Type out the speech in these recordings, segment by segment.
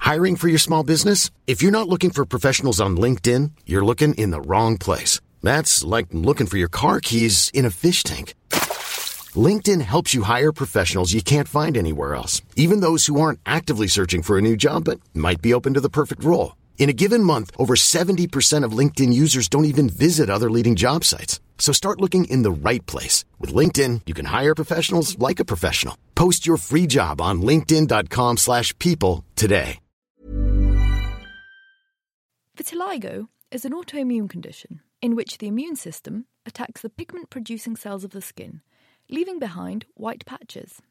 Hiring for your small business? If you're not looking for professionals on LinkedIn, you're looking in the wrong place. That's like looking for your car keys in a fish tank. LinkedIn helps you hire professionals you can't find anywhere else, even those who aren't actively searching for a new job but might be open to the perfect role. In a given month, over 70% of LinkedIn users don't even visit other leading job sites. So start looking in the right place. With LinkedIn, you can hire professionals like a professional. Post your free job on linkedin.com/people today. Vitiligo is an autoimmune condition in which the immune system attacks the pigment-producing cells of the skin, leaving behind white patches.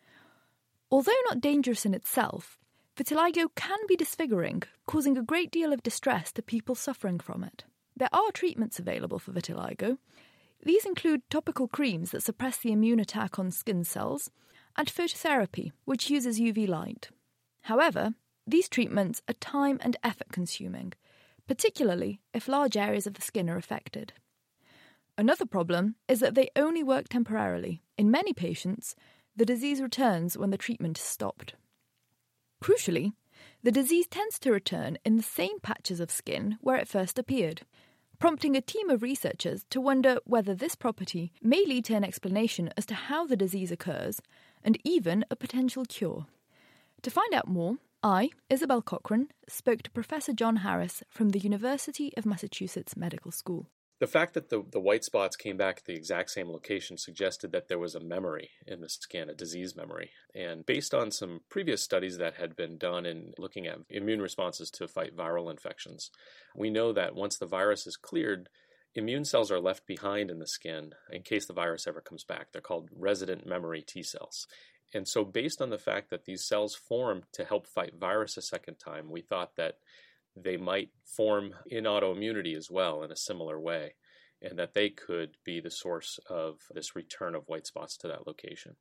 Although not dangerous in itself, vitiligo can be disfiguring, causing a great deal of distress to people suffering from it. There are treatments available for vitiligo. These include topical creams that suppress the immune attack on skin cells, and phototherapy, which uses UV light. However, these treatments are time and effort-consuming, particularly if large areas of the skin are affected. Another problem is that they only work temporarily. In many patients, the disease returns when the treatment is stopped. Crucially, the disease tends to return in the same patches of skin where it first appeared, prompting a team of researchers to wonder whether this property may lead to an explanation as to how the disease occurs, and even a potential cure. To find out more, I, Isabel Cochran, spoke to Professor John Harris from the University of Massachusetts Medical School. The fact that the white spots came back at the exact same location suggested that there was a memory in the skin, a disease memory. And based on some previous studies that had been done in looking at immune responses to fight viral infections, we know that once the virus is cleared, immune cells are left behind in the skin in case the virus ever comes back. They're called resident memory T cells. And so based on the fact that these cells form to help fight virus a second time, we thought that they might form in autoimmunity as well in a similar way, and that they could be the source of this return of white spots to that location.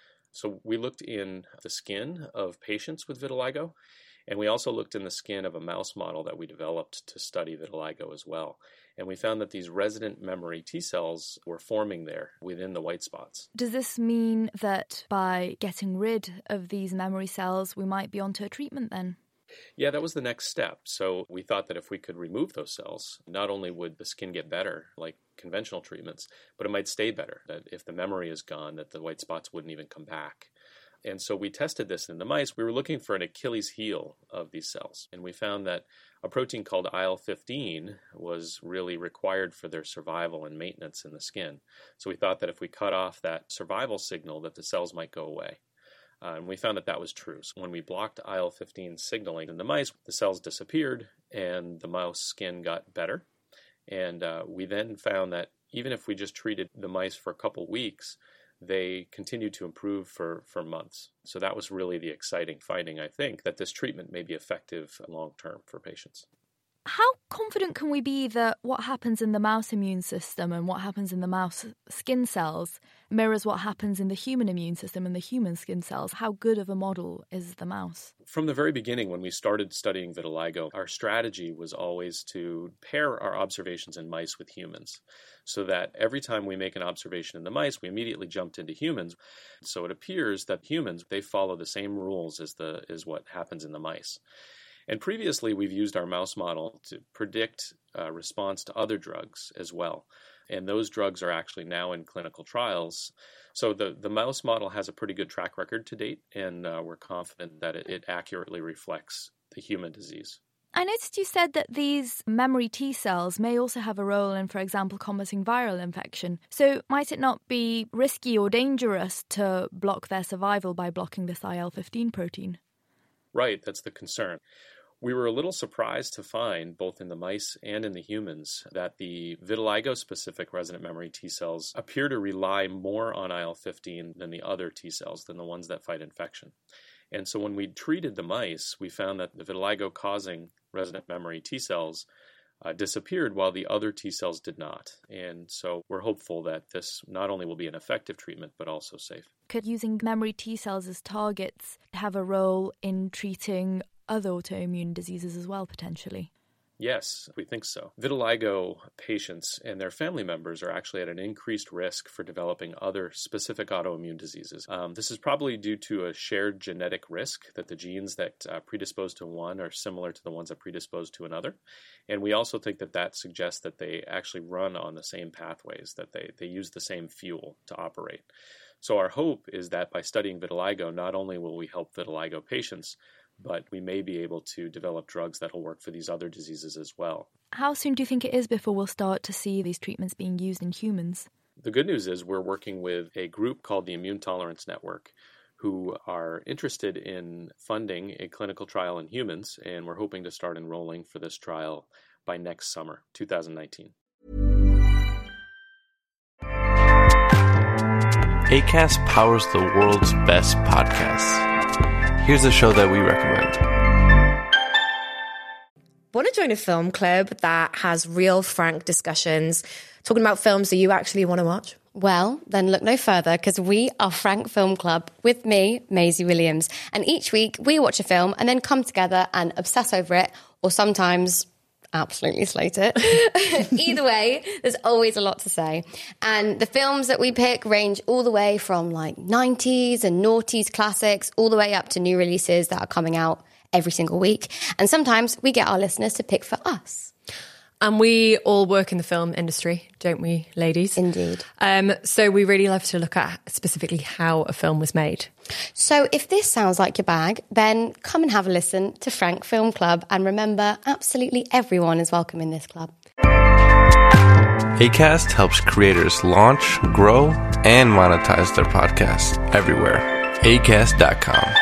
So we looked in the skin of patients with vitiligo, and we also looked in the skin of a mouse model that we developed to study vitiligo as well. And we found that these resident memory T cells were forming there within the white spots. Does this mean that by getting rid of these memory cells, we might be onto a treatment then? Yeah, that was the next step. So we thought that if we could remove those cells, not only would the skin get better, like conventional treatments, but it might stay better. That if the memory is gone, that the white spots wouldn't even come back. And so we tested this in the mice. We were looking for an Achilles heel of these cells. And we found that a protein called IL-15 was really required for their survival and maintenance in the skin. So we thought that if we cut off that survival signal, that the cells might go away. And we found that that was true. So when we blocked IL-15 signaling in the mice, the cells disappeared and the mouse skin got better. And we then found that even if we just treated the mice for a couple weeks, they continued to improve for months. So that was really the exciting finding, I think, that this treatment may be effective long-term for patients. How confident can we be that what happens in the mouse immune system and what happens in the mouse skin cells mirrors what happens in the human immune system and the human skin cells? How good of a model is the mouse? From the very beginning, when we started studying vitiligo, our strategy was always to pair our observations in mice with humans, so that every time we make an observation in the mice, we immediately jumped into humans. So it appears that humans, they follow the same rules as what happens in the mice. And previously, we've used our mouse model to predict response to other drugs as well. And those drugs are actually now in clinical trials. So the mouse model has a pretty good track record to date, and we're confident that it accurately reflects the human disease. I noticed you said that these memory T cells may also have a role in, for example, combating viral infection. So might it not be risky or dangerous to block their survival by blocking this IL-15 protein? Right, that's the concern. We were a little surprised to find, both in the mice and in the humans, that the vitiligo-specific resident memory T cells appear to rely more on IL-15 than the other T cells, than the ones that fight infection. And so when we treated the mice, we found that the vitiligo-causing resident memory T cells disappeared while the other T cells did not. And so we're hopeful that this not only will be an effective treatment, but also safe. Could using memory T cells as targets have a role in treating other autoimmune diseases as well, potentially? Yes, we think so. Vitiligo patients and their family members are actually at an increased risk for developing other specific autoimmune diseases. This is probably due to a shared genetic risk that the genes that predispose to one are similar to the ones that predispose to another. And we also think that that suggests that they actually run on the same pathways, that they use the same fuel to operate. So our hope is that by studying vitiligo, not only will we help vitiligo patients, but we may be able to develop drugs that will work for these other diseases as well. How soon do you think it is before we'll start to see these treatments being used in humans? The good news is we're working with a group called the Immune Tolerance Network, who are interested in funding a clinical trial in humans, and we're hoping to start enrolling for this trial by next summer, 2019. Acast powers the world's best podcasts. Here's a show that we recommend. Want to join a film club that has real, frank discussions, talking about films that you actually want to watch? Well, then look no further, because we are Frank Film Club with me, Maisie Williams. And each week we watch a film and then come together and obsess over it, or sometimes absolutely slate it. Either way, there's always a lot to say. And the films that we pick range all the way from like 90s and noughties classics all the way up to new releases that are coming out every single week. And sometimes we get our listeners to pick for us. And we all work in the film industry, don't we, ladies? Indeed. So we really love to look at specifically how a film was made. So if this sounds like your bag, then come and have a listen to Frank Film Club. And remember, absolutely everyone is welcome in this club. Acast helps creators launch, grow, and monetize their podcasts everywhere. Acast.com.